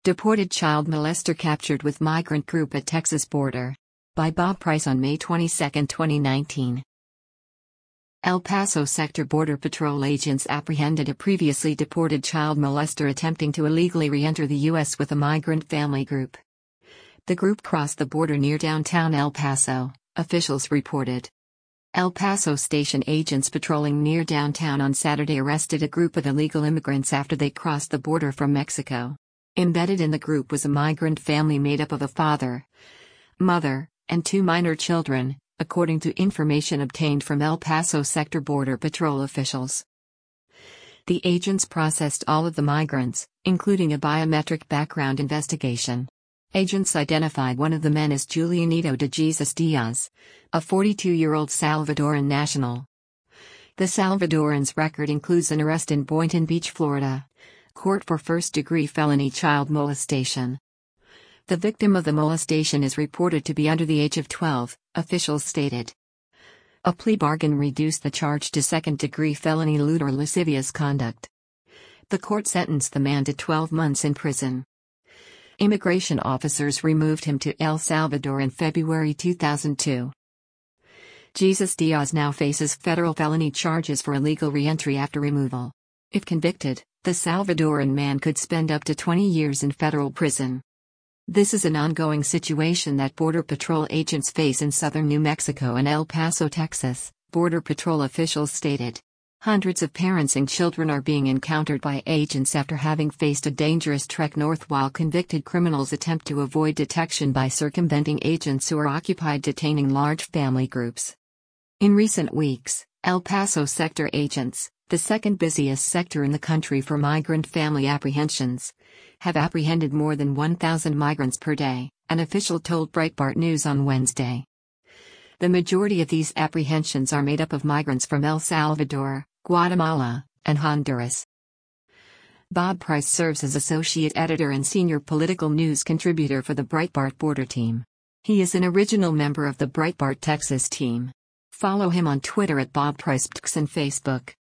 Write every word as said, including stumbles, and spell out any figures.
Deported child molester captured with migrant group at Texas border. By Bob Price on May twenty-second, twenty nineteen. El Paso Sector Border Patrol agents apprehended a previously deported child molester attempting to illegally re-enter the U S with a migrant family group. The group crossed the border near downtown El Paso, officials reported. El Paso station agents patrolling near downtown on Saturday arrested a group of illegal immigrants after they crossed the border from Mexico. Embedded in the group was a migrant family made up of a father, mother, and two minor children, according to information obtained from El Paso Sector Border Patrol officials. The agents processed all of the migrants, including a biometric background investigation. Agents identified one of the men as Julianito de Jesus Diaz, a forty-two-year-old Salvadoran national. The Salvadoran's record includes an arrest in Boynton Beach, Florida, court for first-degree felony child molestation. The victim of the molestation is reported to be under the age of twelve, officials stated. A plea bargain reduced the charge to second-degree felony lewd or lascivious conduct. The court sentenced the man to twelve months in prison. Immigration officers removed him to El Salvador in February two thousand two. Jesus Diaz now faces federal felony charges for illegal re-entry after removal. If convicted, the Salvadoran man could spend up to twenty years in federal prison. This is an ongoing situation that Border Patrol agents face in southern New Mexico and El Paso, Texas, Border Patrol officials stated. Hundreds of parents and children are being encountered by agents after having faced a dangerous trek north while convicted criminals attempt to avoid detection by circumventing agents who are occupied detaining large family groups. In recent weeks, El Paso sector agents, the second busiest sector in the country for migrant family apprehensions, have apprehended more than one thousand migrants per day, an official told Breitbart News on Wednesday. The majority of these apprehensions are made up of migrants from El Salvador, Guatemala, and Honduras. Bob Price serves as associate editor and senior political news contributor for the Breitbart Border team. He is an original member of the Breitbart Texas team. Follow him on Twitter at Bob Price and Facebook.